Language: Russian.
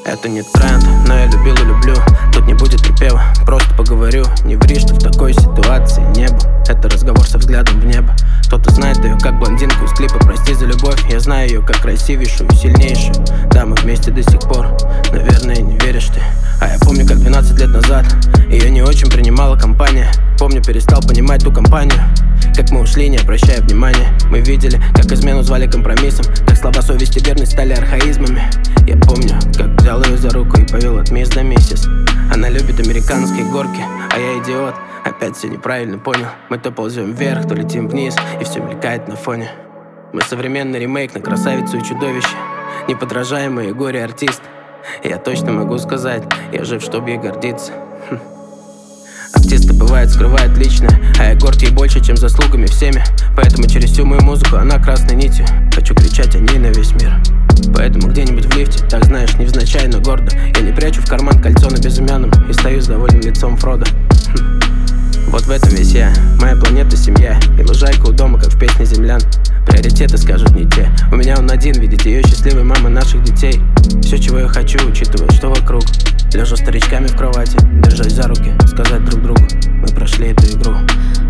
Это не тренд, но я любил и люблю. Тут не будет припева, просто поговорю. Не ври, что в такой ситуации не был. Это разговор со взглядом в небо. Кто-то знает ее как блондинку из клипа «Прости за любовь». Я знаю ее как красивейшую, сильнейшую. Да, мы вместе до сих пор, наверное, не веришь ты. А я помню, как 12 лет назад ее не очень принимала компания. Помню, перестал понимать ту компанию. Как мы ушли, не обращая внимания. Мы видели, как измену звали компромиссом, как слова совести и верность стали архаизмами. Я помню, как взял ее за руку и повел от мисс до миссис. Она любит американские горки, а я идиот. Опять все неправильно понял. Мы то ползем вверх, то летим вниз, и все мелькает на фоне. Мы современный ремейк на красавицу и чудовище. Неподражаемый горе-артист. Я точно могу сказать, я жив, чтобы ей гордиться. Артисты бывает скрывают личное, а я горд ей больше, чем заслугами всеми. Поэтому через всю мою музыку она красной нитью. Хочу кричать о ней на весь мир. Поэтому где-нибудь в лифте, так знаешь, невзначай, но гордо, я не прячу в карман кольцо на безымянном и стою с довольным лицом Фродо. Вот в этом весь я, моя планета, семья и лужайка у дома, как в песне «Землян». Приоритеты скажут не те. У меня он один, видеть ее счастливой мамой наших детей. Все, чего я хочу, учитывая, что вокруг. Лежа старичками в кровати, держась за руки, сказать друг другу: мы прошли эту игру.